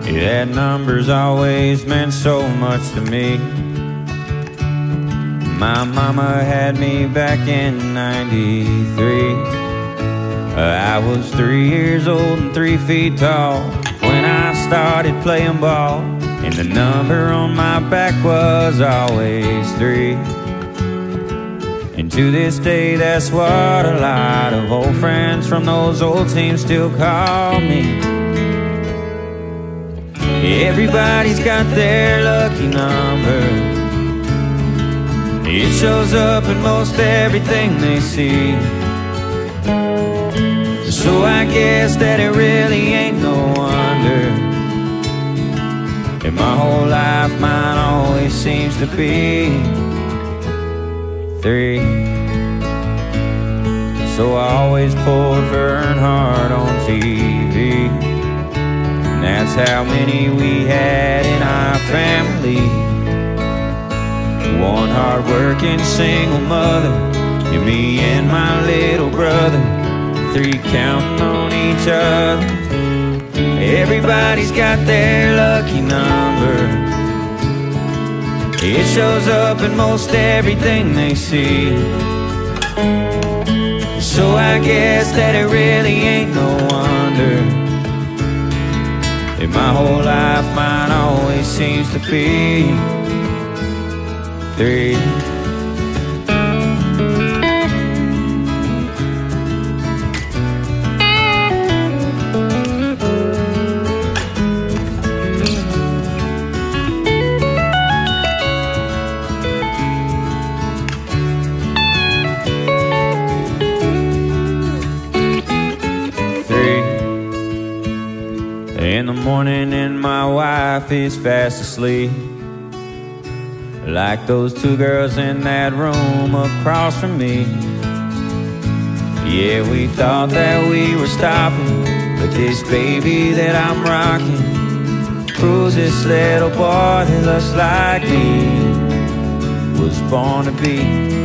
Yeah, that number's always meant so much to me. My mama had me back in '93. I was 3 years old and 3 feet tall when I started playing ball, and the number on my back was always 3. And to this day, that's what a lot of old friends from those old teams still call me. Everybody's got their lucky number. It shows up in most everything they see. So I guess that it really ain't no wonder in my whole life mine always seems to be 3. So I always pulled for Earnhardt on TV. And that's how many we had in our family. One hard-working single mother, and me and my little brother, 3 counting on each other. Everybody's got their lucky number. It shows up in most everything they see. So I guess that it really ain't no wonder in my whole life mine always seems to be 3. In the morning and my wife is fast asleep, like those 2 girls in that room across from me. Yeah, we thought that we were stopping, but this baby that I'm rocking, who's this little boy that looks like me, was born to be